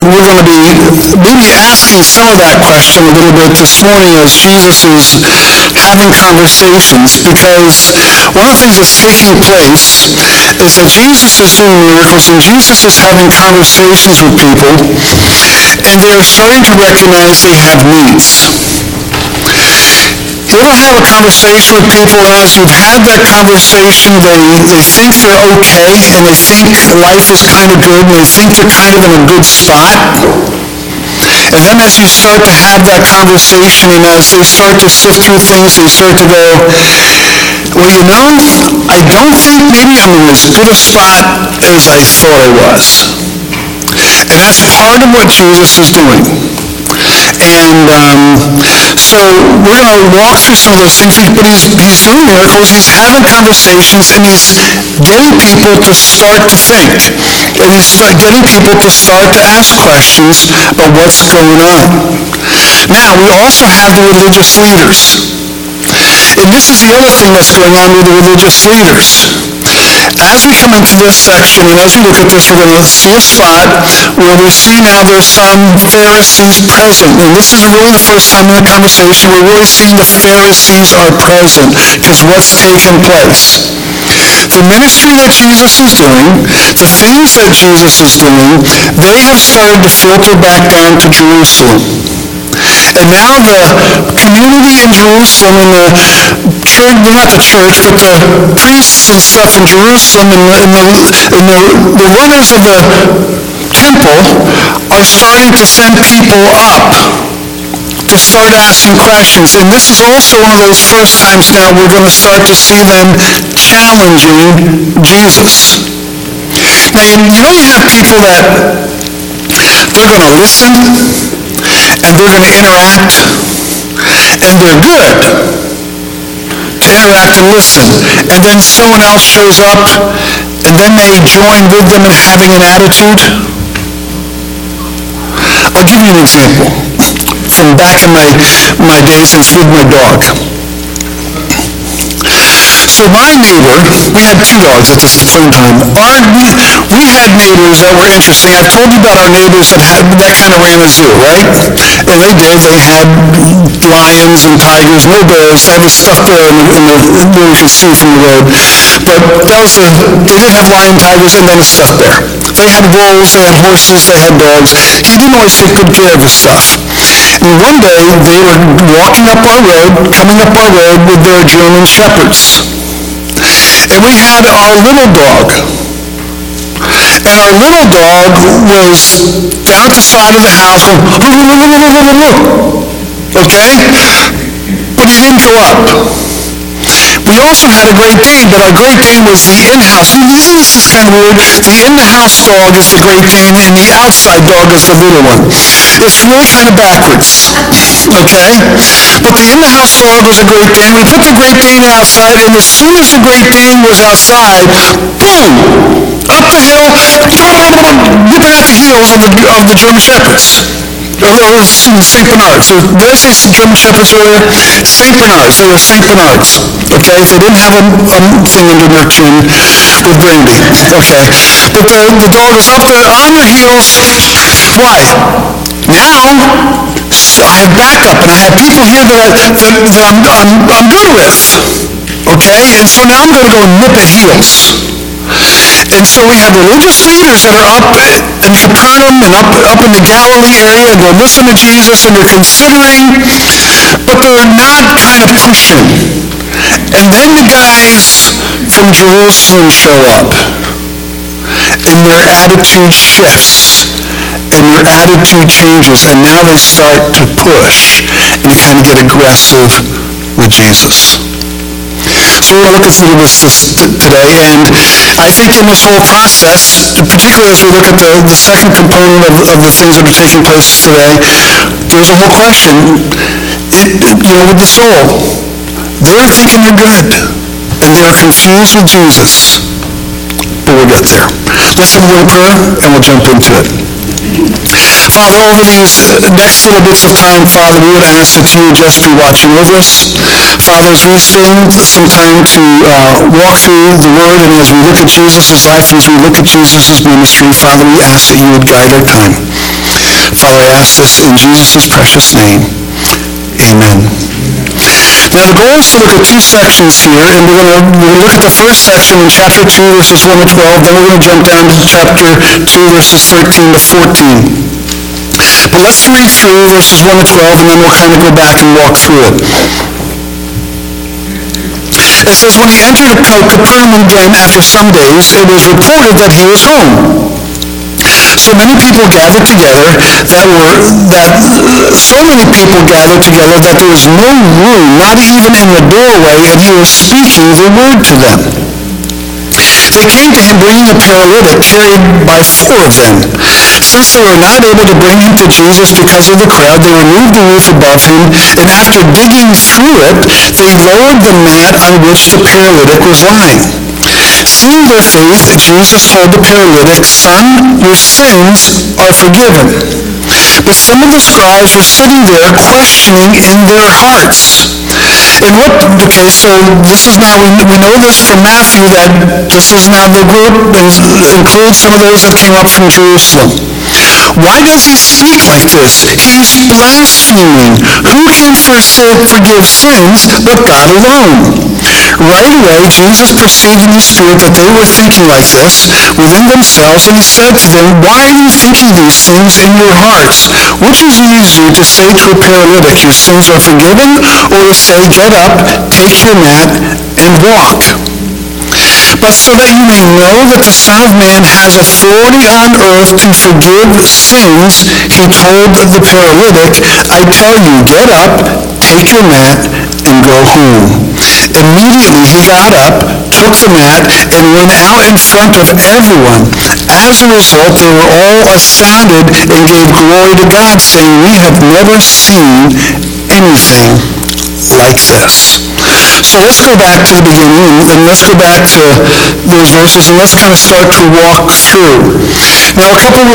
we're going to be maybe asking some of that question a little bit this morning as Jesus is having conversations, because one of the things that's taking place is that Jesus is doing miracles and Jesus is having conversations with people, and they're starting to recognize they have needs. You ever have a conversation with people, and as you've had that conversation, they think they're okay, and they think life is kind of good, and they think they're kind of in a good spot. And then as you start to have that conversation, and as they start to sift through things, they start to go, well, you know, I don't think maybe I'm in as good a spot as I thought I was. And that's part of what Jesus is doing. And so we're going to walk through some of those things, but he's doing miracles, he's having conversations, and he's getting people to start to think. And he's getting people to start to ask questions about what's going on. Now, we also have the religious leaders. And this is the other thing that's going on with the religious leaders. As we come into this section, and as we look at this, we're going to see a spot where we see now there's some Pharisees present. And this is really the first time in the conversation we're really seeing the Pharisees are present, because what's taken place. The ministry that Jesus is doing, the things that Jesus is doing, they have started to filter back down to Jerusalem. And now the community in Jerusalem, and the church, well, not the church, but the priests and stuff in Jerusalem, and the runners of the temple are starting to send people up to start asking questions. And this is also one of those first times now we're going to start to see them challenging Jesus. Now, you know, you have people that they're going to listen, and they're going to interact, and they're good to interact and listen. And then someone else shows up, and then they join with them in having an attitude. I'll give you an example from back in my days with my dog. So my neighbor, we had two dogs at this point in time. We had neighbors that were interesting. I've told you about our neighbors that kind of ran a zoo, right? And they did. They had lions and tigers, no bears. They had the stuff there where you can see from the road. But they did have lion, tigers, and then a stuffed bear. They had wolves, they had horses, they had dogs. He didn't always take good care of his stuff. And one day, they were walking up our road, coming up our road with their German shepherds. And we had our little dog. And our little dog was down at the side of the house going, okay? But he didn't go up. We also had a Great Dane, but our Great Dane was the in-house. Isn't this kind of weird? The in-the-house dog is the Great Dane, and the outside dog is the little one. It's really kind of backwards, okay? But the in-the-house dog was a Great Dane. We put the Great Dane outside, and as soon as the Great Dane was outside, boom! Up the hill, whipping at the heels of the German Shepherds. Or St. Bernards. Did I say German Shepherds earlier? St. Bernards. They were St. Bernards. Okay? They didn't have a thing under their chin with brandy. Okay? But the dog was up there on the heels. Why? Now, I have backup, and I have people here that I'm good with. Okay? And so now I'm going to go nip at heels. And so we have religious leaders that are up in Capernaum and up in the Galilee area, and they're listening to Jesus, and they're considering, but they're not kind of pushing. And then the guys from Jerusalem show up, and their attitude shifts, and their attitude changes, and now they start to push and kind of get aggressive with Jesus. So we're going to look at a little bit today, and I think in this whole process, particularly as we look at the second component of the things that are taking place today, there's a whole question, with the soul. They're thinking they're good, and they're confused with Jesus. But we'll get there. Let's have a word of prayer, and we'll jump into it. Father, over these next little bits of time, Father, we would ask that you would just be watching over us. Father, as we spend some time to walk through the Word, and as we look at Jesus' life, and as we look at Jesus' ministry, Father, we ask that you would guide our time. Father, I ask this in Jesus' precious name. Amen. Now the goal is to look at two sections here, and we're going to look at the first section in chapter 2, verses 1 to 12, then we're going to jump down to chapter 2, verses 13 to 14. But let's read through verses 1 to 12, and then we'll kind of go back and walk through it. It says, when he entered Capernaum again after some days, it was reported that he was home. So many people gathered together that there was no room, not even in the doorway, and he was speaking the word to them. They came to him bringing a paralytic carried by 4 of them. Since they were not able to bring him to Jesus because of the crowd, they removed the roof above him, and after digging through it, they lowered the mat on which the paralytic was lying. Seeing their faith, Jesus told the paralytic, "Son, your sins are forgiven." But some of the scribes were sitting there questioning in their hearts. So this is now, we know this from Matthew, that this is now the group that includes some of those that came up from Jerusalem. Why does he speak like this? He's blaspheming. Who can forgive sins but God alone? Right away, Jesus perceived in his spirit that they were thinking like this within themselves, and he said to them, "Why are you thinking these things in your hearts? Which is easier, to say to a paralytic, 'Your sins are forgiven,' or to say, 'Get up, take your mat, and walk'? But so that you may know that the Son of Man has authority on earth to forgive sins," he told the paralytic, "I tell you, get up, take your mat, and go home." Immediately he got up, took the mat, and went out in front of everyone. As a result, they were all astounded and gave glory to God, saying, "We have never seen anything like this." So let's go back to the beginning, and let's go back to those verses, and let's kind of start to walk through. Now,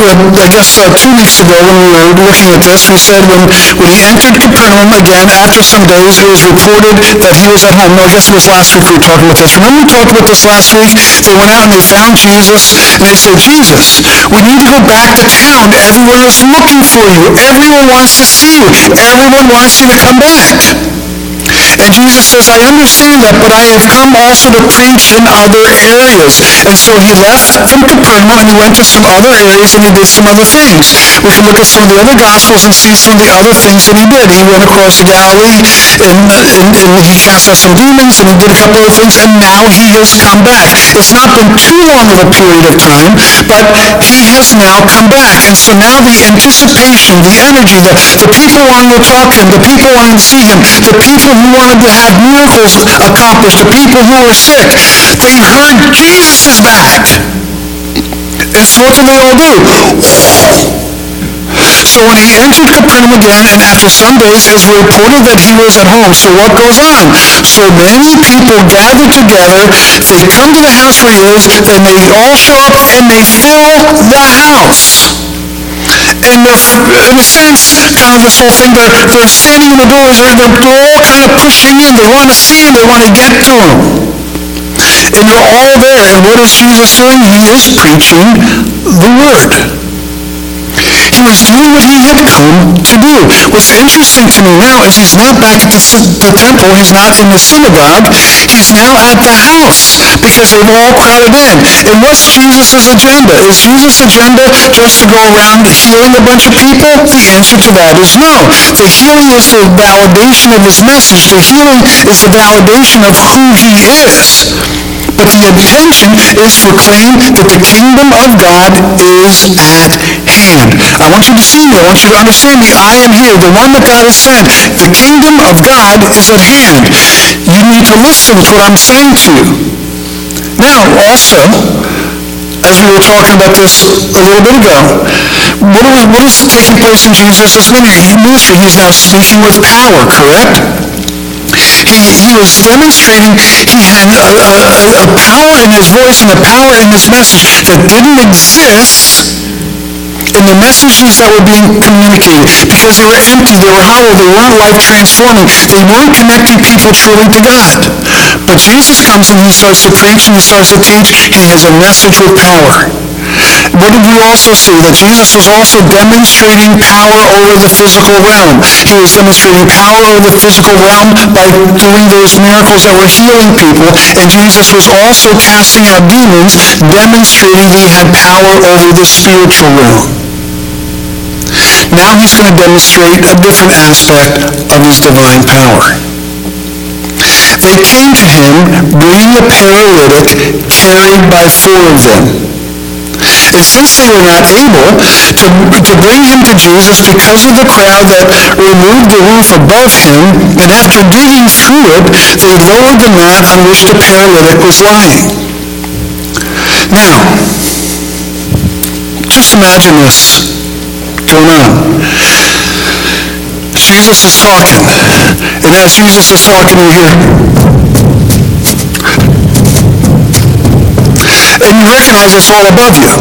2 weeks ago when we were looking at this, we said when he entered Capernaum again after some days, it was reported that he was at home. No, I guess it was last week we were talking about this. Remember we talked about this last week? They went out and they found Jesus, and they said, "Jesus, we need to go back to town. Everyone is looking for you. Everyone wants to see you. Everyone wants you to come back." And Jesus says, "I understand that, but I have come also to preach in other areas." And so he left from Capernaum and he went to some other areas and he did some other things. We can look at some of the other Gospels and see some of the other things that he did. He went across to Galilee and he cast out some demons and he did a couple other things, and now he has come back. It's not been too long of a period of time, but he has now come back. And so now the anticipation, the energy, the people wanting to talk to him, the people wanting to see him, the people who wanted to have miracles accomplished, the people who were sick, they heard Jesus is back. And so what they all do? So when he entered Capernaum again, and after some days, it was reported that he was at home. So what goes on? So many people gather together, they come to the house where he is, and they all show up, and they fill the house. And in a sense, kind of this whole thing, they're standing in the doors, they're all kind of pushing in, they want to see him, they want to get to him. And they're all there, and what is Jesus doing? He is preaching the word. He was doing what he had come to do. What's interesting to me now is he's not back at the temple. He's not in the synagogue. He's now at the house because they've all crowded in. And what's Jesus' agenda? Is Jesus' agenda just to go around healing a bunch of people? The answer to that is no. The healing is the validation of his message. The healing is the validation of who he is. But the intention is to proclaim that the kingdom of God is at hand. I want you to see me. I want you to understand me. I am here, the one that God has sent. The kingdom of God is at hand. You need to listen to what I'm saying to you. Now, also, as we were talking about this a little bit ago, what is taking place in Jesus' ministry? He's now speaking with power, correct? He was demonstrating he had a power in his voice and a power in his message that didn't exist in the messages that were being communicated, because they were empty, they were hollow, they weren't life-transforming, they weren't connecting people truly to God. But Jesus comes and he starts to preach and he starts to teach. He has a message with power. what did you also see? That Jesus was also demonstrating power over the physical realm. He was demonstrating power over the physical realm by doing those miracles that were healing people. And Jesus was also casting out demons, demonstrating he had power over the spiritual realm. Now he's going to demonstrate a different aspect of his divine power. They came to him, bringing a paralytic carried by 4 of them. And since they were not able to bring him to Jesus because of the crowd that removed the roof above him, and after digging through it, they lowered the mat on which the paralytic was lying. Now, just imagine this going on. Jesus is talking, and as Jesus is talking, you hear, and you recognize it's all above you.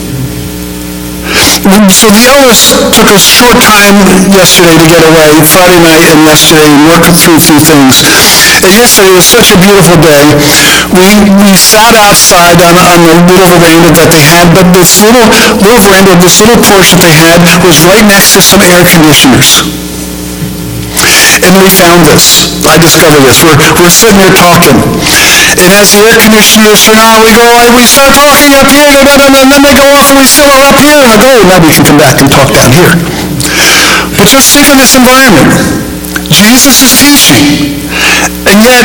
So the elders took a short time yesterday to get away, Friday night and yesterday, and work through a few things. And yesterday was such a beautiful day. We sat outside on the little veranda that they had, but this little veranda, this little porch that they had was right next to some air conditioners. And we found this. I discovered this. We're sitting here talking. And as the air conditioners turn on, we start talking up here, and then they go off, and we still are up here. And I go, now we can come back and talk down here. But just think of this environment. Jesus is teaching. And yet,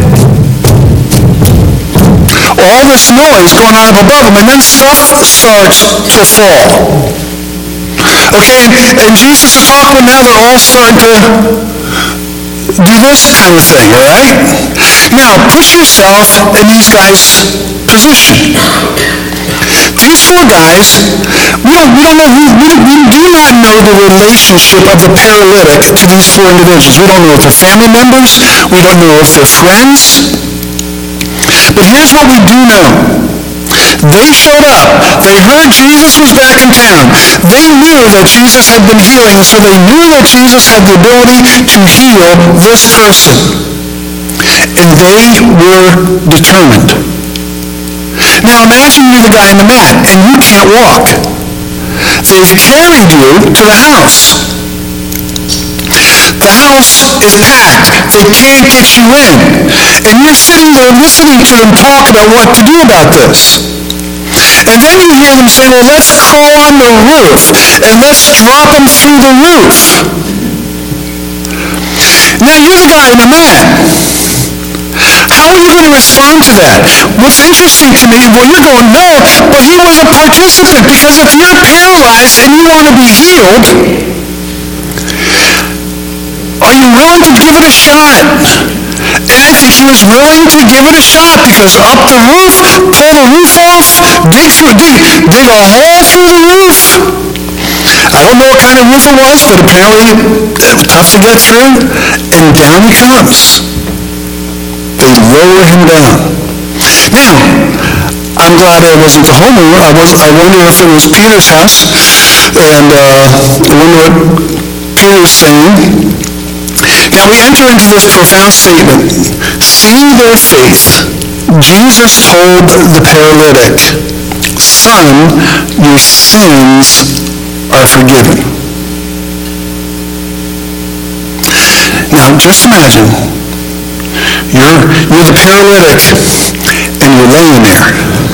all this noise going on up above him, and then stuff starts to fall. Okay, and Jesus is talking, and now they're all starting to do this kind of thing, all right? Now, put yourself in these guys' position. These 4 guys, we do not know the relationship of the paralytic to these 4 individuals. We don't know if they're family members. We don't know if they're friends. But here's what we do know. They showed up. They heard Jesus was back in town. They knew that Jesus had been healing, so they knew that Jesus had the ability to heal this person. And they were determined. Now imagine you're the guy in the mat, and you can't walk. They've carried you to the house. The house is packed. They can't get you in. And you're sitting there listening to them talk about what to do about this. And then you hear them say, well, let's crawl on the roof, and let's drop them through the roof. Now, you're the guy in the mat. How are you going to respond to that? What's interesting to me, well, you're going, no, but he was a participant, because if you're paralyzed and you want to be healed, are you willing to give it a shot? And I think he was willing to give it a shot, because up the roof, pull the roof off, dig a hole through the roof. I don't know what kind of roof it was, but apparently tough to get through, and down he comes. They lower him down. Now, I'm glad I wasn't the homeowner. I wonder if it was Peter's house, and I wonder what Peter was saying. Now we enter into this profound statement. Seeing their faith, Jesus told the paralytic, son, your sins are forgiven. Now just imagine, you're the paralytic, and you're laying there.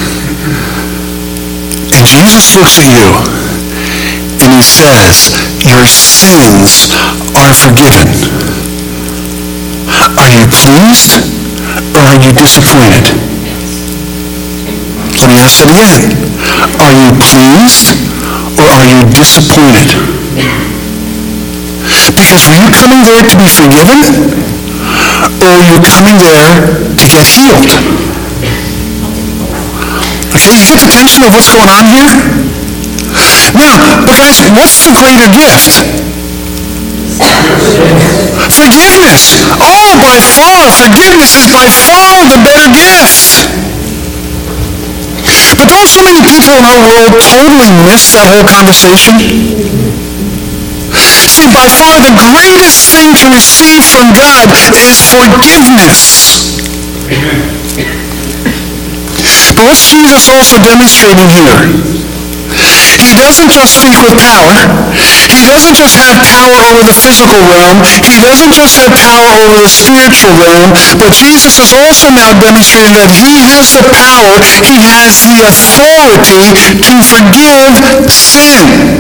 And Jesus looks at you, and he says, your sins are forgiven. Are you pleased, or are you disappointed? Let me ask that again. Are you pleased, or are you disappointed? Because were you coming there to be forgiven, or are you coming there to get healed? Okay, you get the tension of what's going on here? Now, but guys, what's the greater gift? Forgiveness. Oh, by far, forgiveness is by far the better gift. But don't so many people in our world totally miss that whole conversation? See, by far the greatest thing to receive from God is forgiveness. But what's Jesus also demonstrating here? He doesn't just speak with power. He doesn't just have power over the physical realm. He doesn't just have power over the spiritual realm. But Jesus has also now demonstrated that he has the power, he has the authority to forgive sin.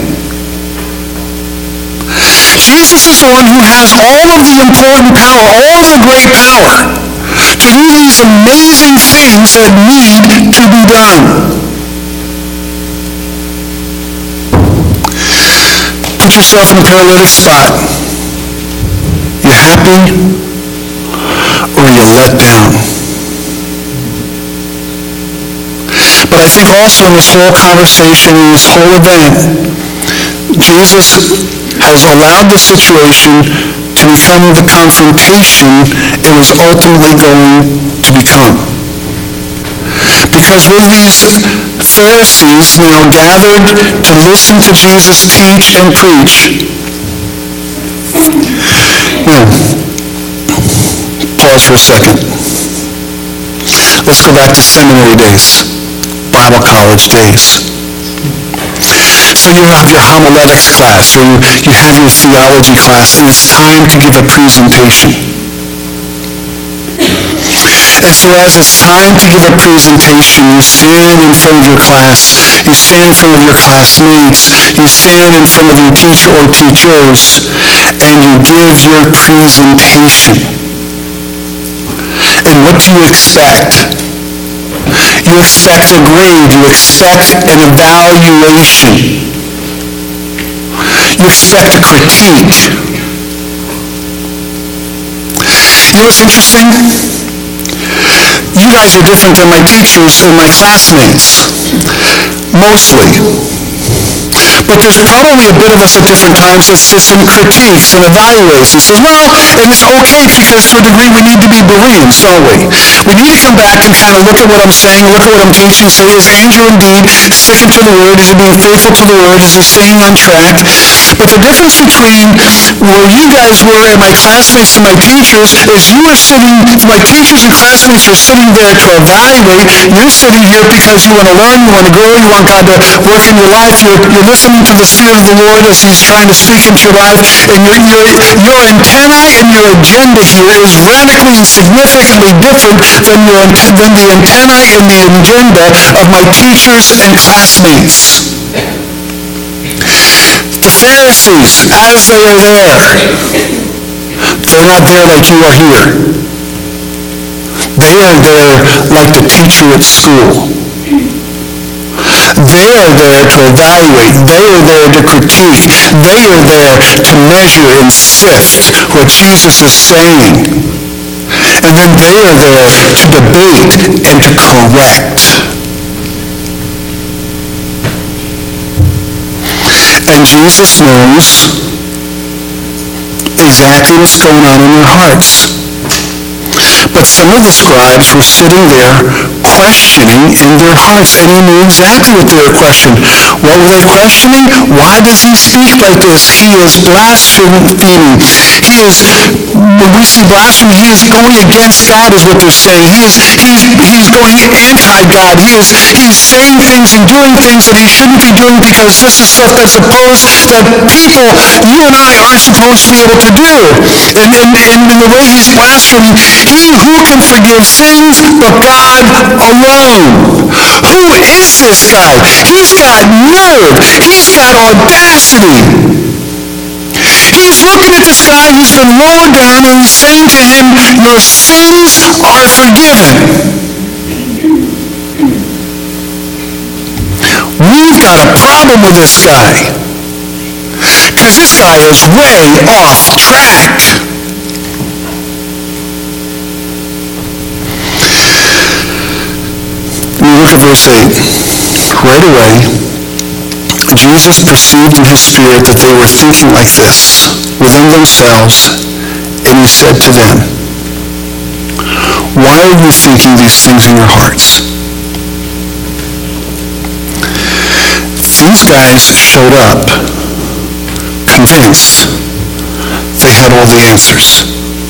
Jesus is the one who has all of the important power, all of the great power to do these amazing things that need to be done. Put yourself in a paralytic spot. You happy or you let down? But I think also in this whole conversation, in this whole event, Jesus has allowed the situation to become the confrontation it was ultimately going to become. Because with these Pharisees now gathered to listen to Jesus teach and preach, now, pause for a second. Let's go back to seminary days, Bible college days. So you have your homiletics class, or you have your theology class, and it's time to give a presentation. And so as it's time to give a presentation, you stand in front of your class, you stand in front of your classmates, you stand in front of your teacher or teachers, and you give your presentation. And what do you expect? You expect a grade, you expect an evaluation. You expect a critique. You know what's interesting? You guys are different than my teachers or my classmates. Mostly. But there's probably a bit of us at different times that says some critiques and evaluates. He says, well, and it's okay because to a degree we need to be Bereans, don't we? We need to come back and kind of look at what I'm saying, look at what I'm teaching, say, is Andrew indeed sticking to the word? Is he being faithful to the word? Is he staying on track? But the difference between where you guys were and my classmates and my teachers is you are sitting, my teachers and classmates are sitting there to evaluate. You're sitting here because you want to learn, you want to grow, you want God to work in your life. You're listening to the Spirit of the Lord as he's trying to speak into your life. And your antennae and your agenda here is radically and significantly different than the antennae and the agenda of my teachers and classmates. The Pharisees, as they are there, they're not there like you are here. They are there like the teacher at school. They are there to evaluate. They are there to critique. They are there to measure and sift what Jesus is saying. And then they are there to debate and to correct. And Jesus knows exactly what's going on in their hearts. But some of the scribes were sitting there questioning in their hearts, and he knew exactly what they were questioning. What were they questioning? Why does he speak like this? He is blaspheming. When we see blasphemy, he is going against God is what they're saying. He's going anti-God. He's saying things and doing things that he shouldn't be doing because this is stuff that people, you and I, aren't supposed to be able to do. And in the way he's blaspheming, who can forgive sins but God alone? Who is this guy? He's got nerve. He's got audacity. He's looking at this guy who's been lowered down and he's saying to him, your sins are forgiven. We've got a problem with this guy. Because this guy is way off track. Look at verse 8. Right away, Jesus perceived in his spirit that they were thinking like this within themselves, and he said to them, why are you thinking these things in your hearts? These guys showed up convinced they had all the answers.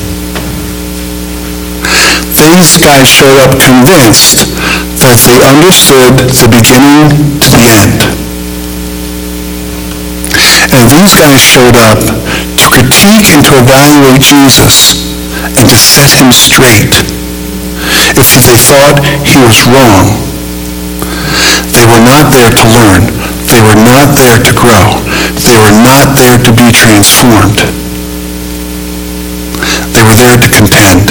These guys showed up convinced that they understood the beginning to the end. And these guys showed up to critique and to evaluate Jesus and to set him straight if they thought he was wrong. They were not there to learn. They were not there to grow. They were not there to be transformed. They were there to contend.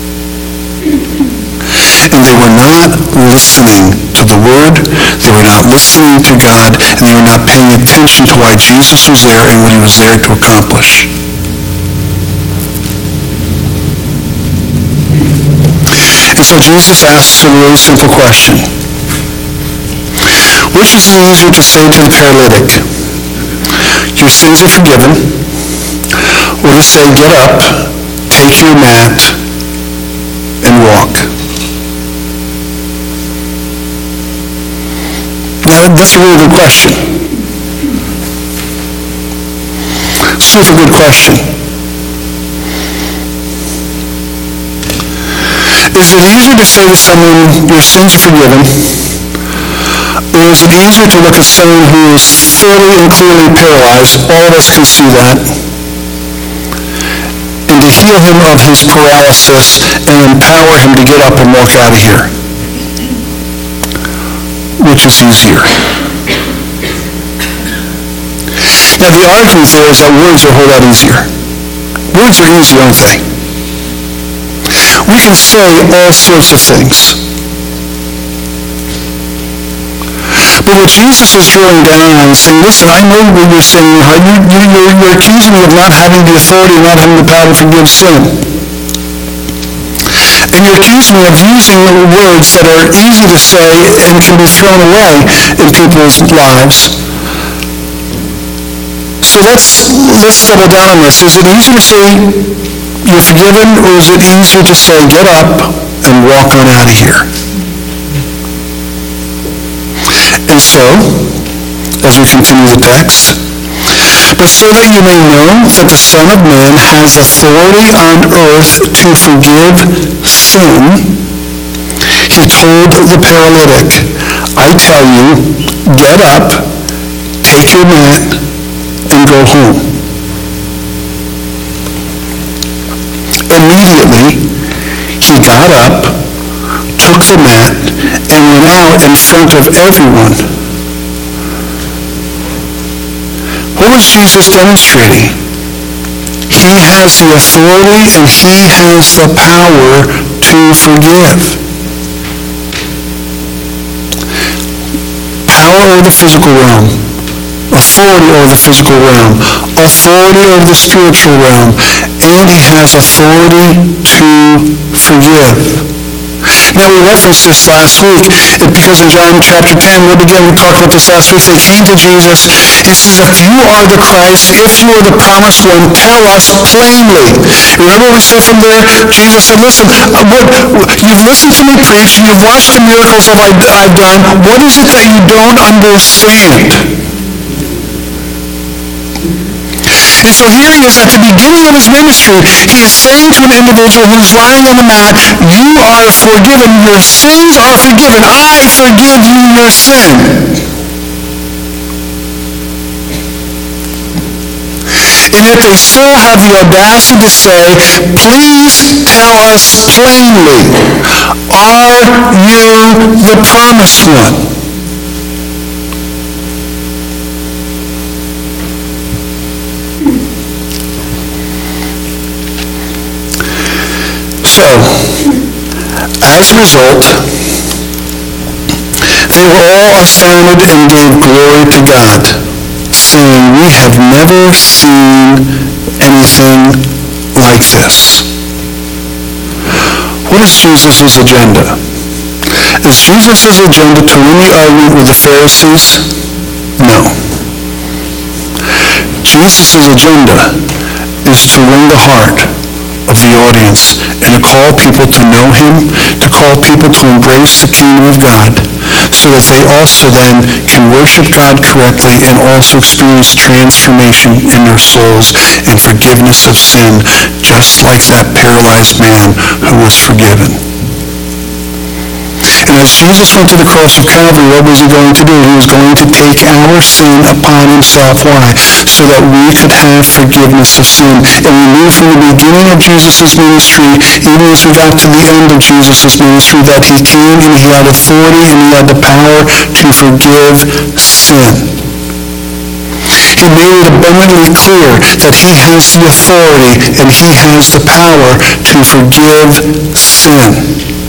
And they were not listening to the Word, they were not listening to God, and they were not paying attention to why Jesus was there and what he was there to accomplish. And so Jesus asks a really simple question. Which is it easier to say to the paralytic, your sins are forgiven, or to say, get up, take your mat, and walk? Now, that's a really good question. Super good question. Is it easier to say to someone, your sins are forgiven, or is it easier to look at someone who is fully and clearly paralyzed, all of us can see that, and to heal him of his paralysis and empower him to get up and walk out of here? Which is easier? Now, the argument there is that words are a whole lot easier. Words are easy, aren't they? We can say all sorts of things. But what Jesus is drilling down on is saying, listen, I know what you're saying in your heart. You're accusing me of not having the authority, not having the power to forgive sin. And you're accusing me of using words that are easy to say and can be thrown away in people's lives. So let's double down on this. Is it easier to say you're forgiven, or is it easier to say get up and walk on out of here? And so, as we continue the text, but so that you may know that the Son of Man has authority on earth to forgive sin, he told the paralytic, I tell you, get up, take your mat, and go home. Immediately, he got up, took the mat, and went out in front of everyone. What was Jesus demonstrating? He has the authority and he has the power to forgive. Power over the physical realm. Authority over the physical realm. Authority over the spiritual realm. And he has authority to forgive. Now, we referenced this last week because in John chapter 10, we talked about this last week. They came to Jesus. He says, if you are the Christ, if you are the promised one, tell us plainly. Remember what we said from there? Jesus said, listen, you've listened to me preach. You've watched the miracles that I've done. What is it that you don't understand? And so here he is at the beginning of his ministry. He is saying to an individual who's lying on the mat, you are forgiven. Your sins are forgiven. I forgive you your sin. And yet they still have the audacity to say, please tell us plainly, are you the promised one? So, as a result, they were all astounded and gave glory to God, saying, we have never seen anything like this. What is Jesus' agenda? Is Jesus' agenda to win the argument with the Pharisees? No. Jesus' agenda is to win the heart of the audience and to call people to know him, to call people to embrace the kingdom of God, so that they also then can worship God correctly and also experience transformation in their souls and forgiveness of sin, just like that paralyzed man who was forgiven. And as Jesus went to the cross of Calvary, what was he going to do? He was going to take our sin upon himself. Why? So that we could have forgiveness of sin. And we knew from the beginning of Jesus' ministry, even as we got to the end of Jesus' ministry, that he came and he had authority and he had the power to forgive sin. He made it abundantly clear that he has the authority and he has the power to forgive sin.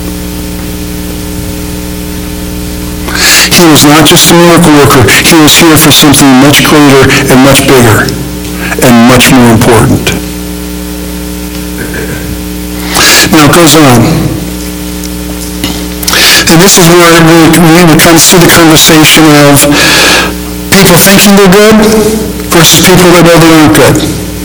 He was not just a miracle worker. He was here for something much greater and much bigger and much more important. Now it goes on. And this is where we kind of see the conversation of people thinking they're good versus people that know they aren't good.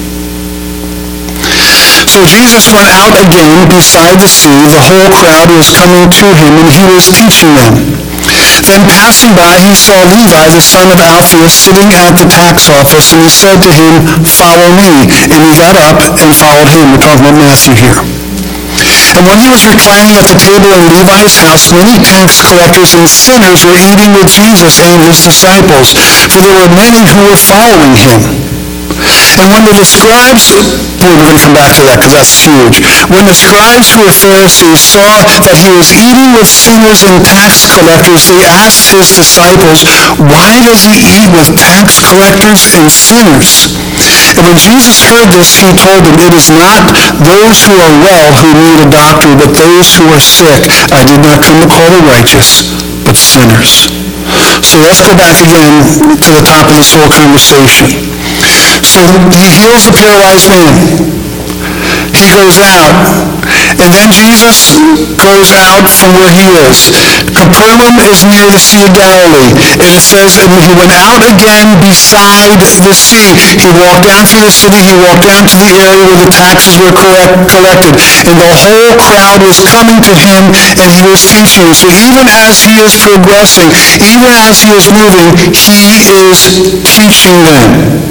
So Jesus went out again beside the sea. The whole crowd was coming to him, and he was teaching them. Then passing by, he saw Levi, the son of Alphaeus, sitting at the tax office, and he said to him, "Follow me." And he got up and followed him. We're talking about Matthew here. And when he was reclining at the table in Levi's house, many tax collectors and sinners were eating with Jesus and his disciples, for there were many who were following him. And when the scribes, we're going to come back to that because that's huge. When the scribes who were Pharisees saw that he was eating with sinners and tax collectors, they asked his disciples, "Why does he eat with tax collectors and sinners?" And when Jesus heard this, he told them, "It is not those who are well who need a doctor, but those who are sick. I did not come to call the righteous, but sinners." So let's go back again to the top of this whole conversation. So he heals the paralyzed man. He goes out. And then Jesus goes out from where he is. Capernaum is near the Sea of Galilee. And it says, and he went out again beside the sea. He walked down through the city. He walked down to the area where the taxes were collected. And the whole crowd was coming to him, and he was teaching. So even as he is progressing, even as he is moving, he is teaching them.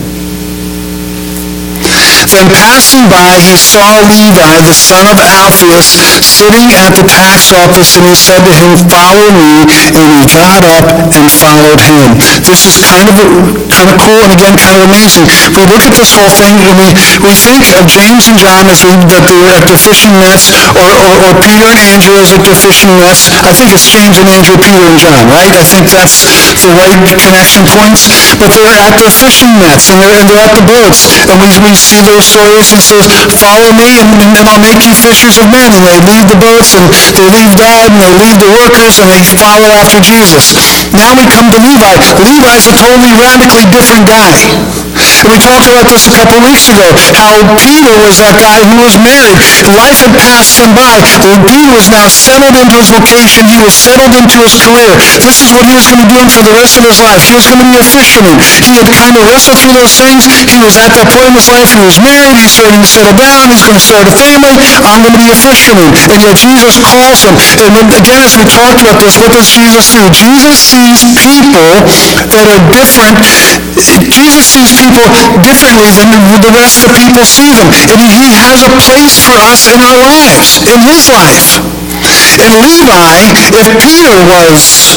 Then passing by, he saw Levi, the son of Alphaeus, sitting at the tax office, and he said to him, "Follow me." And he got up and followed him. This is kind of cool and again kind of amazing. We look at this whole thing and we think of James and John as that they were at their fishing nets, or Peter and Andrew as at their fishing nets. I think it's James and Andrew, Peter and John, right? I think that's the right connection points. But they're at their fishing nets and they're at the boats, and we see those stories. It says, "Follow me and I'll make you fishers of men." And they leave the boats and they leave God and they leave the workers and they follow after Jesus. Now we come to Levi. Levi's a totally radically different guy. And we talked about this a couple weeks ago, how Peter was that guy who was married. Life had passed him by. Peter was now settled into his vocation. He was settled into his career. This is what he was going to be doing for the rest of his life. He was going to be a fisherman. He had kind of wrestled through those things. He was at that point in his life. He was married. He's starting to settle down. He's going to start a family. I'm going to be a fisherman. And yet Jesus calls him. And then again, as we talked about this, what does Jesus do? Jesus sees people that are different. Jesus sees people differently than the rest of people see them. And he has a place for us in our lives, in his life. And Levi, if Peter was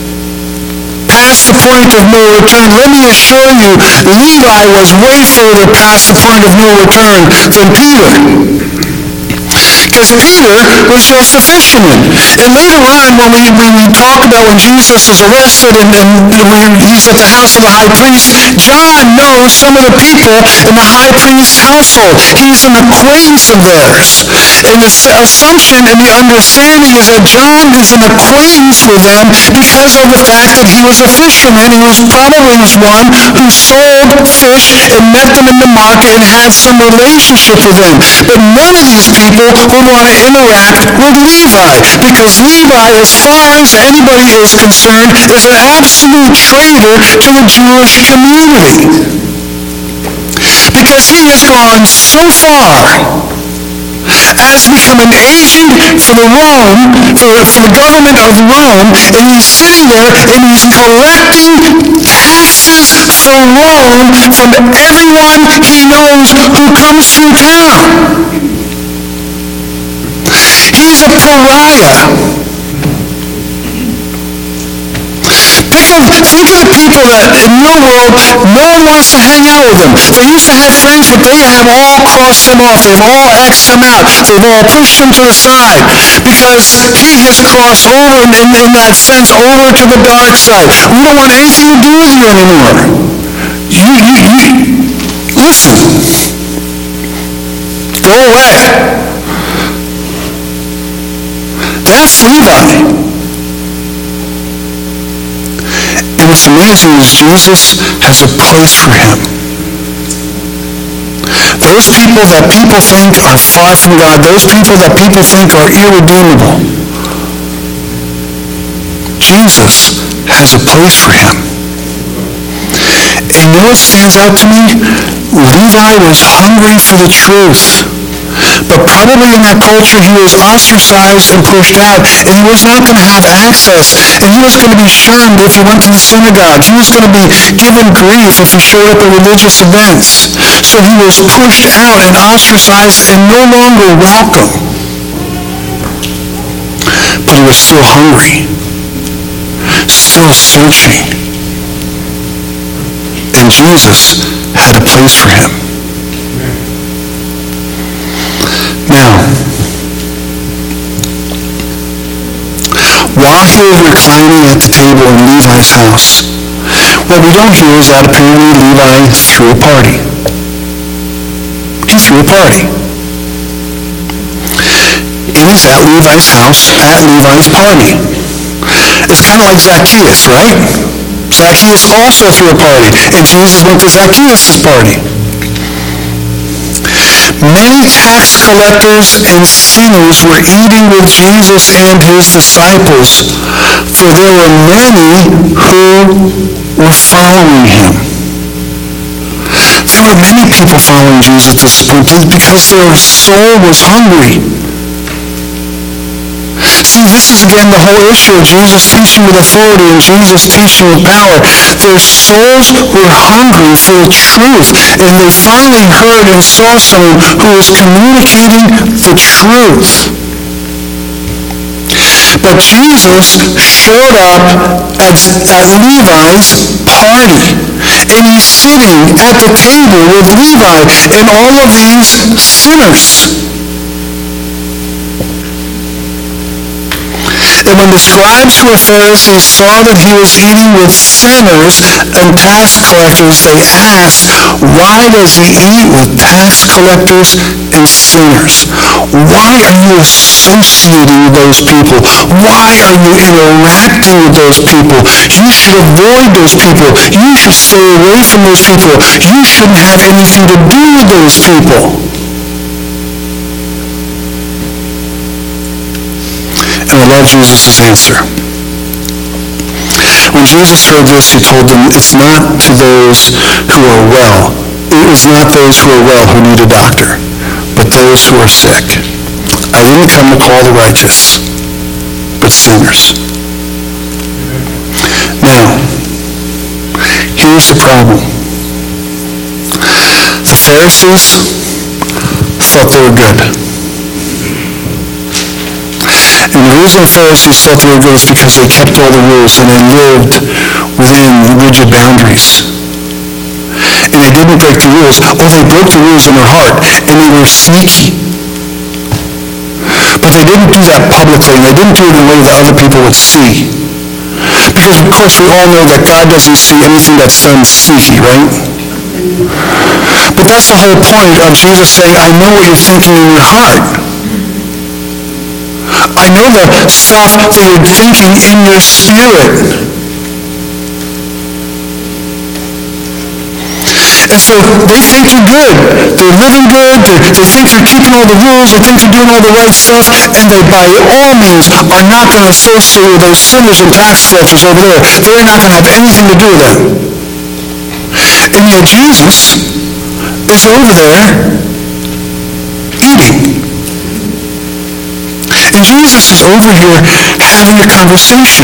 past the point of no return, let me assure you, Levi was way further past the point of no return than Peter. Because Peter was just a fisherman. And later on, when we talk about when Jesus is arrested and he's at the house of the high priest, John knows some of the people in the high priest's household. He's an acquaintance of theirs. And the assumption and the understanding is that John is an acquaintance with them because of the fact that he was a fisherman. He was probably one who sold fish and met them in the market and had some relationship with them. But none of these people would want to interact with Levi, because Levi, as far as anybody is concerned, is an absolute traitor to the Jewish community. Because he has gone so far as become an agent for the government of Rome, and he's sitting there and he's collecting taxes from Rome from everyone he knows who comes through town. He's a pariah. think of the people that in your world, no one wants to hang out with them. They used to have friends, but they have all crossed them off. They've all X'd them out. They've all pushed them to the side because he has crossed over, in that sense, over to the dark side. We don't want anything to do with you anymore. Listen. Go away. That's Levi. And what's amazing is Jesus has a place for him. Those people that people think are far from God, those people that people think are irredeemable, Jesus has a place for him. And you know what stands out to me? Levi was hungry for the truth. But probably in that culture he was ostracized and pushed out, and he was not going to have access, and he was going to be shunned if he went to the synagogue. He was going to be given grief if he showed up at religious events. So he was pushed out and ostracized and no longer welcome. But he was still hungry, still searching. And Jesus had a place for him. Now, while he was reclining at the table in Levi's house, what we don't hear is that apparently Levi threw a party. He threw a party. And he's at Levi's house, at Levi's party. It's kind of like Zacchaeus, right? Zacchaeus also threw a party, and Jesus went to Zacchaeus' party. Many tax collectors and sinners were eating with Jesus and his disciples, for there were many who were following him. There were many people following Jesus at this point because their soul was hungry. See, this is again the whole issue of Jesus teaching with authority and Jesus teaching with power. Their souls were hungry for the truth, and they finally heard and saw someone who was communicating the truth. But Jesus showed up at Levi's party, and he's sitting at the table with Levi and all of these sinners. And when the scribes who were Pharisees saw that he was eating with sinners and tax collectors, they asked, why does he eat with tax collectors and sinners? Why are you associating with those people? Why are you interacting with those people? You should avoid those people. You should stay away from those people. You shouldn't have anything to do with those people. And I love Jesus' answer. When Jesus heard this, he told them, it's not to those who are well. It is not those who are well who need a doctor, but those who are sick. I didn't come to call the righteous, but sinners. Now, here's the problem. The Pharisees thought they were good. And the reason the Pharisees thought they were good is because they kept all the rules and they lived within rigid boundaries. And they didn't break the rules. Oh, they broke the rules in their heart, and they were sneaky. But they didn't do that publicly, and they didn't do it in a way that other people would see. Because, of course, we all know that God doesn't see anything that's done sneaky, right? But that's the whole point of Jesus saying, I know what you're thinking in your heart. I know the stuff that you're thinking in your spirit. And so they think they're good. They're living good. They think they're keeping all the rules. They think they're doing all the right stuff. And they, by all means, are not going to associate with those sinners and tax collectors over there. They're not going to have anything to do with them. And yet Jesus is over there eating. And Jesus is over here having a conversation.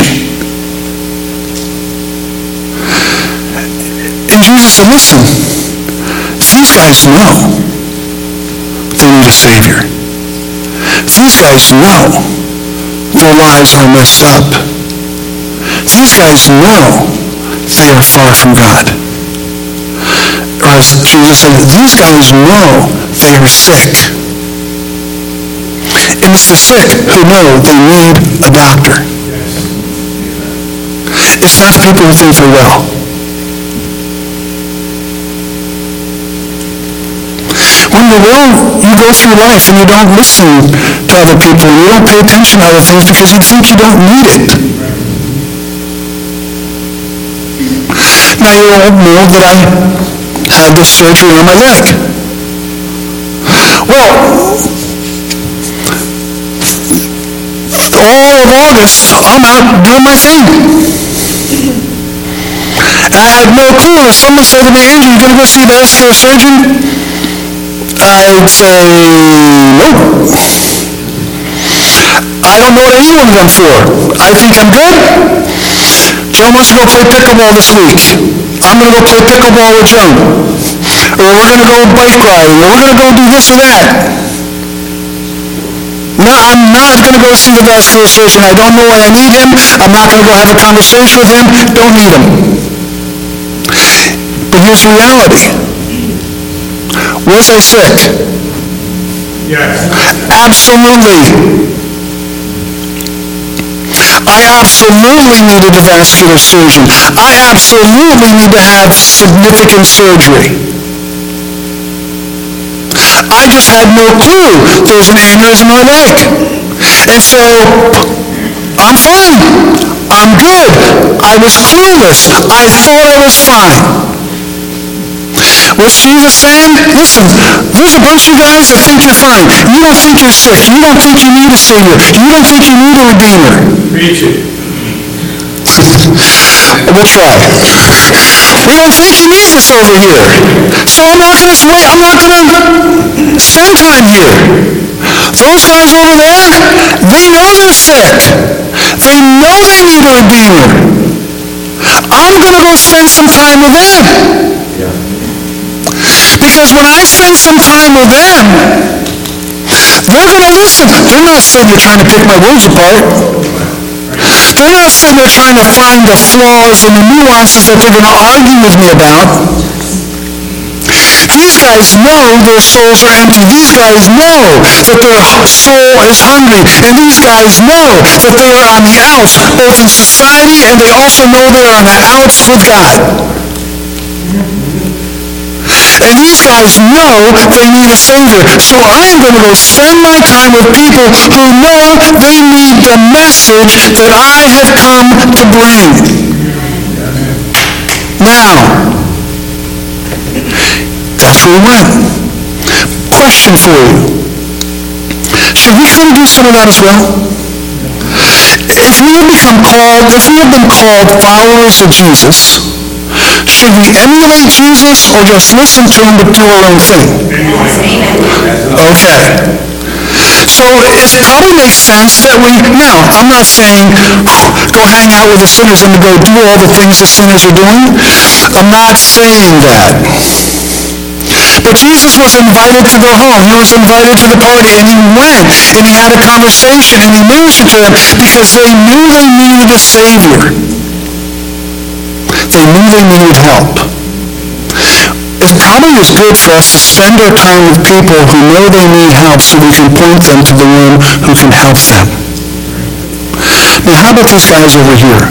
And Jesus said, listen, these guys know they need a Savior. These guys know their lives are messed up. these guys know they are far from God. Or as Jesus said, these guys know they are sick. And it's the sick who know they need a doctor. It's not the people who think they're well. When you're well, you go through life and you don't listen to other people. You don't pay attention to other things because you think you don't need it. Now you all know that I had this surgery on my leg. Well, all of August, I'm out doing my thing. And I had no clue. If someone said to me, Andrew, you going to go see a vascular surgeon? I'd say, nope. I don't know what any one of them for. I think I'm good. Joe wants to go play pickleball this week. I'm going to go play pickleball with Joe. Or we're going to go bike riding. Or we're going to go do this or that. No, I'm not going to go see the vascular surgeon. I don't know why I need him. I'm not going to go have a conversation with him. Don't need him. But here's the reality. Was I sick? Yes. Absolutely. I absolutely needed a vascular surgeon. I absolutely need to have significant surgery. I just had no clue there was an aneurysm in my leg. And so, I'm fine. I'm good. I was clueless. I thought I was fine. What's Jesus saying? Listen, there's a bunch of guys that think you're fine. You don't think you're sick. You don't think you need a Savior. You don't think you need a Redeemer. Preach it. We'll try. We don't think he needs us over here. So I'm not going to spend time here. Those guys over there, they know they're sick. They know they need a Redeemer. I'm going to go spend some time with them. Because when I spend some time with them, they're going to listen. They're not sitting there trying to pick my words apart. They're not sitting there trying to find the flaws and the nuances that they're going to argue with me about. These guys know their souls are empty. These guys know that their soul is hungry. And these guys know that they are on the outs, both in society and they also know they're on the outs with God. And these guys know they need a Savior. So I'm going to go spend my time with people who know they need the message that I have come to bring. Now, that's where we went. Question for you. Should we come do some of that as well? If we have been called followers of Jesus, should we emulate Jesus or just listen to him but do our own thing? Okay. So it probably makes sense that now, I'm not saying go hang out with the sinners and go do all the things the sinners are doing. I'm not saying that. But Jesus was invited to their home. He was invited to the party, and he went, and he had a conversation, and he ministered to them because they knew they needed a Savior. They knew they needed help. It probably is good for us to spend our time with people who know they need help so we can point them to the one who can help them. Now, how about these guys over here?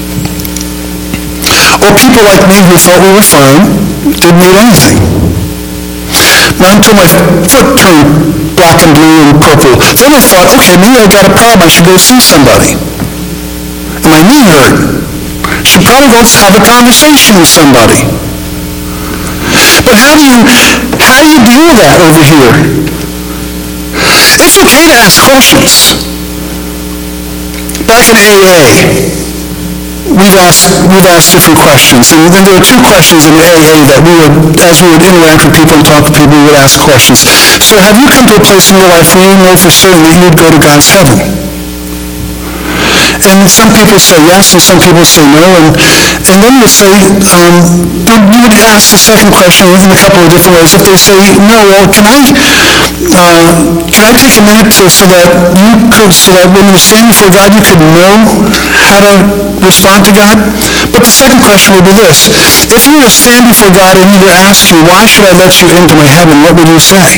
Or people like me who thought we were fine, didn't need anything. Not until my foot turned black and blue and purple. Then I thought, okay, maybe I got a problem. I should go see somebody. And my knee hurt. Should probably go have a conversation with somebody. But how do you deal with that over here? It's okay to ask questions. Back in AA, we've asked different questions. And then there were two questions in AA that as we would interact with people and talk to people, we would ask questions. So have you come to a place in your life where you know for certain that you would go to God's heaven? And some people say yes, and some people say no. And then you say, you would ask the second question in a couple of different ways. If they say no, well, can I take a minute so that when you stand before God, you could know how to respond to God? But the second question would be this: if you were to stand before God and He were to ask you, why should I let you into my heaven? What would you say?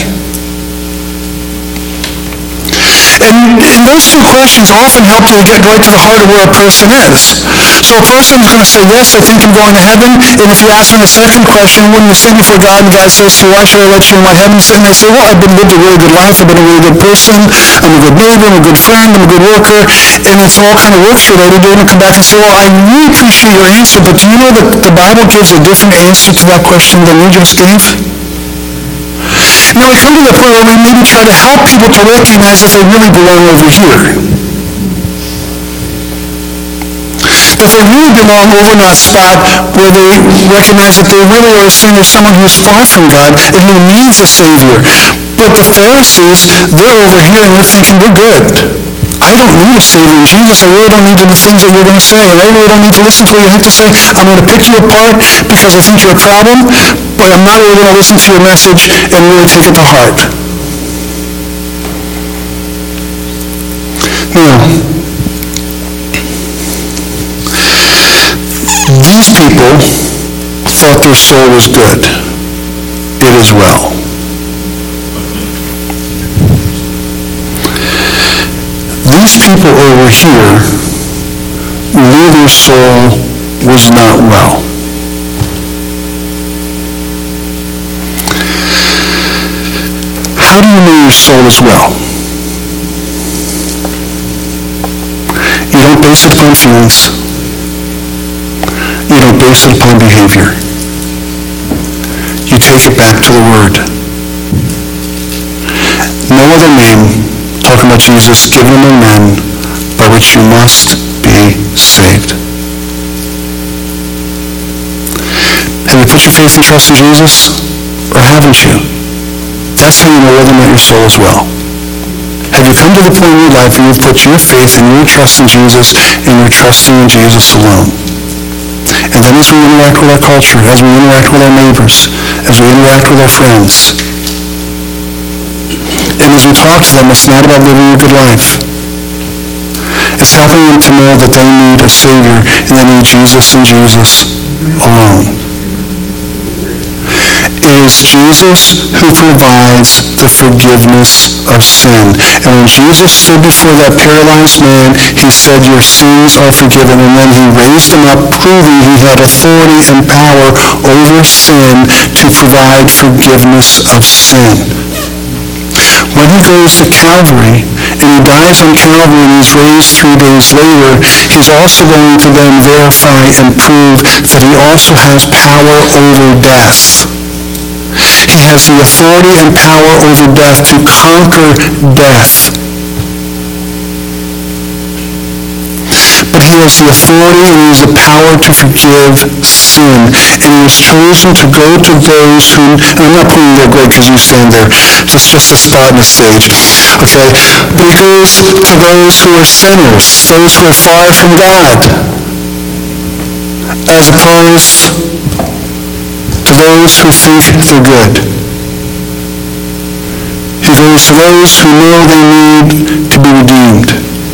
And those two questions often help you to get right to the heart of where a person is. So a person is going to say, yes, I think I'm going to heaven. And if you ask them the second question, when you stand before God and God says, so why should I let you in my heaven? And they say, well, I've lived a really good life. I've been a really good person. I'm a good neighbor. I'm a good friend. I'm a good worker. And it's all kind of works related. They're going to come back and say, well, I really appreciate your answer, but do you know that the Bible gives a different answer to that question than you just gave? Now we come to the point where we maybe try to help people to recognize that they really belong over here. That they really belong over in that spot where they recognize that they really are a sinner, someone who is far from God and who needs a Savior. But the Pharisees, they're over here and they're thinking, we're good. I don't need a Savior. Jesus, I really don't need the things that you're going to say. I really don't need to listen to what you have to say. I'm going to pick you apart because I think you're a problem, but I'm not really going to listen to your message and really take it to heart. Now, these people thought their soul was good. It is well. These people over here knew their soul was not well. How do you know your soul is well? You don't base it upon feelings. You don't base it upon behavior. You take it back to the Word. No other name, talking about Jesus, given among men, by which you must be saved. Have you put your faith and trust in Jesus, or haven't you? That's how you know whether or not your soul is well. Have you come to the point in your life where you've put your faith and your trust in Jesus, and you're trusting in Jesus alone? And then as we interact with our culture, as we interact with our neighbors, as we interact with our friends, and as we talk to them, it's not about living a good life. It's helping them to know that they need a Savior and they need Jesus and Jesus alone. It is Jesus who provides the forgiveness of sin. And when Jesus stood before that paralyzed man, he said, your sins are forgiven. And then he raised him up, proving he had authority and power over sin to provide forgiveness of sin. When he goes to Calvary and he dies on Calvary and he's raised 3 days later, he's also going to then verify and prove that he also has power over death. He has the authority and power over death to conquer death. But he has the authority and he has the power to forgive sin. And he has chosen to go to those who, and I'm not putting you there, Greg, because you stand there. It's just a spot on the stage. Okay? But he goes to those who are sinners, those who are far from God, as opposed to those who think they're good. He goes to those who know they need to be redeemed.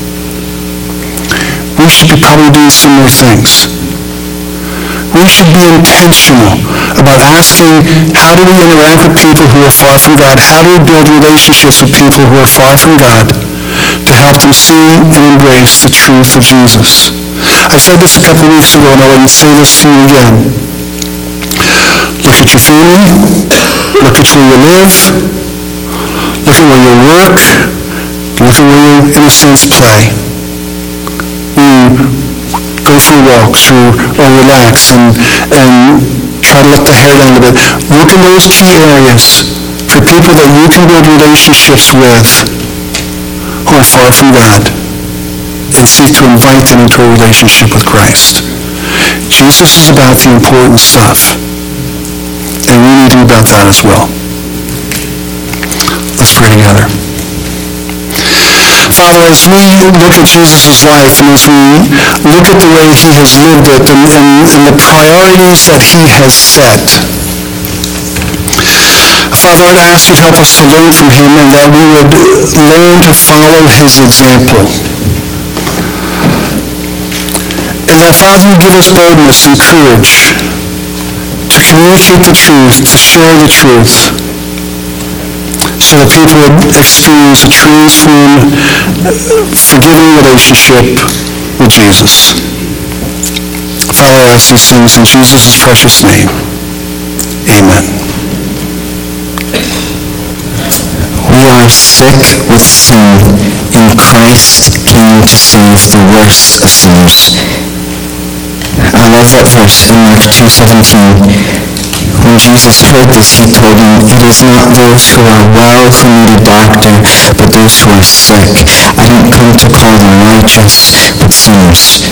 We should be probably doing similar things. We should be intentional about asking, how do we interact with people who are far from God? How do we build relationships with people who are far from God to help them see and embrace the truth of Jesus? I said this a couple of weeks ago, and I want to say this to you again. Look at your family. Look at where you live. Look at where you work. Look at where you, in a sense, play. Go for walks or relax and try to let the hair down a little bit. Look in those key areas for people that you can build relationships with who are far from God and seek to invite them into a relationship with Christ. Jesus is about the important stuff, and we need to be about that as well. Let's pray together. Father, as we look at Jesus' life and as we look at the way he has lived it and the priorities that he has set, Father, I'd ask you to help us to learn from him and that we would learn to follow his example. And that, Father, you give us boldness and courage to communicate the truth, to share the truth, so that people would experience a transformed, forgiving relationship with Jesus. Father, I ask these things in Jesus' precious name. Amen. We are sick with sin, and Christ came to save the worst of sinners. I love that verse in Mark 2:17. When Jesus heard this, he told them, "It is not those who are well who need a doctor, but those who are sick. I didn't come to call the righteous, but sinners."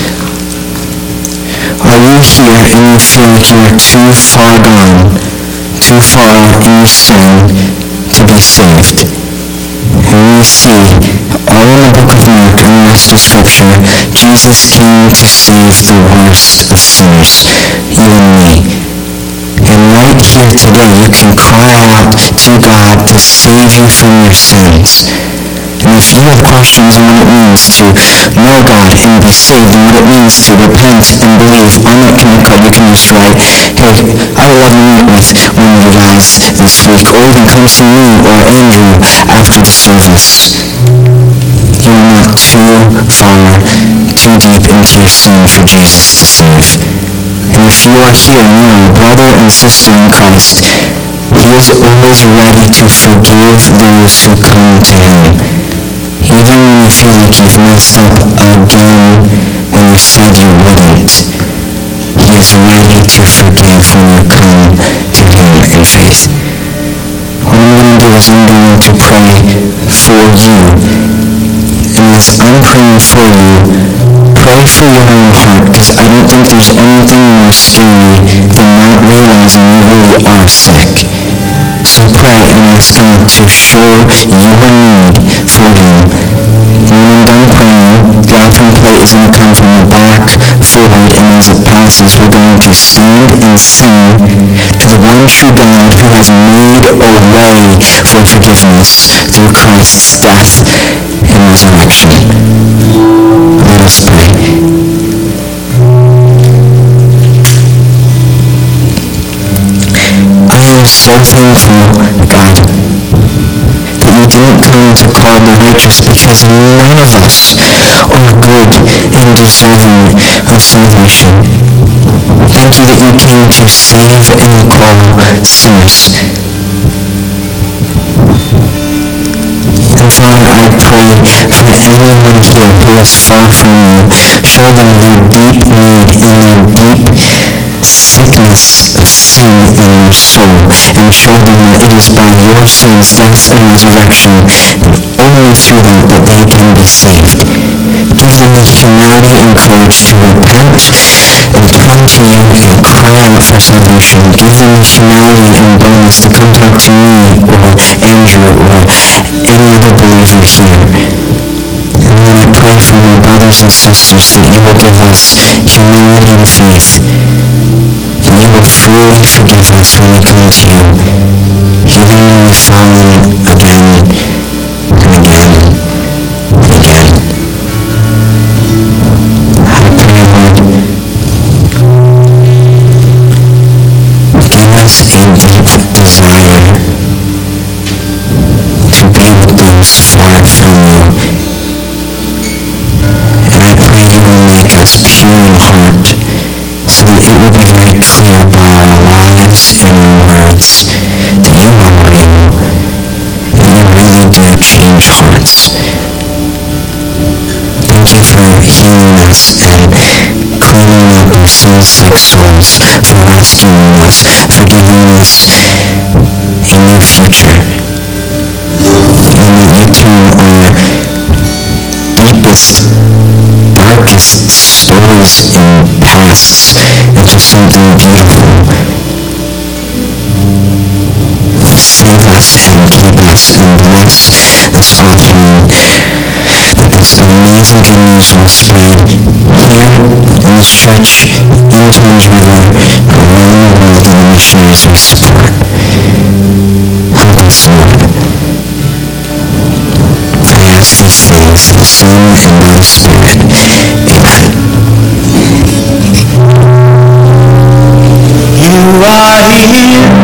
Are you here and you feel like you are too far gone, too far in your sin to be saved? And we see all in the book of Mark and the rest of Scripture, Jesus came to save the worst of sinners, you and me. And right here today, you can cry out to God to save you from your sins. And if you have questions on what it means to know God and be saved, and what it means to repent and believe, on that connect card you can just write, "Hey, I would love to meet with one of you guys this week," or even come see me or Andrew after the service. You're not too far, too deep into your sin for Jesus to save. And if you are here now, brother and sister in Christ, he is always ready to forgive those who come to him. Even when you feel like you've messed up again when you said you wouldn't, he is ready to forgive when you come to him in faith. What I'm going to do is I'm going to pray for you. And as I'm praying for you, pray for your own heart, because I don't think there's anything more scary than not realizing you really are sick. So pray and ask God to show your need for him. And when I'm done praying, the offering plate is going to come from the back forward, and as it passes, we're going to stand and sing to the one true God who has made a way for forgiveness through Christ's death and resurrection. Let us pray. I am so thankful, God, that you didn't come to call the righteous, because none of us are good and deserving of salvation. Thank you that you came to save and call sinners. And Father, I pray for anyone here who is far from you. Show them their deep need and their deep sickness of sin in their soul, and show them that it is by your son's death and resurrection, and only through that they can be saved. Give them the humility and courage to repent and come to you and cry out for salvation. Give them the humility and boldness to come talk to me or Andrew or any other believer here. And then I pray for my brothers and sisters that you will give us humility and faith. And you will freely forgive us when we come to you, even when we fall again and again and again. I pray, Lord, give us a deep desire to be with those far from you. And I pray you will make us pure in heart, so that it will be very clear by our lives and our words that you are real, and you really do change hearts. Thank you for healing us and cleaning up our sin-sick souls, for rescuing us, for giving us a new future. And that you turn our deepest, darkest stories and pasts into something beautiful. Save us and keep us and bless this offering, that God's amazing good news will spread here in this church, in Thames River, around the world in the missionaries we support. Help us, Lord. I ask these things in the Son and in the Spirit. Amen. You are here.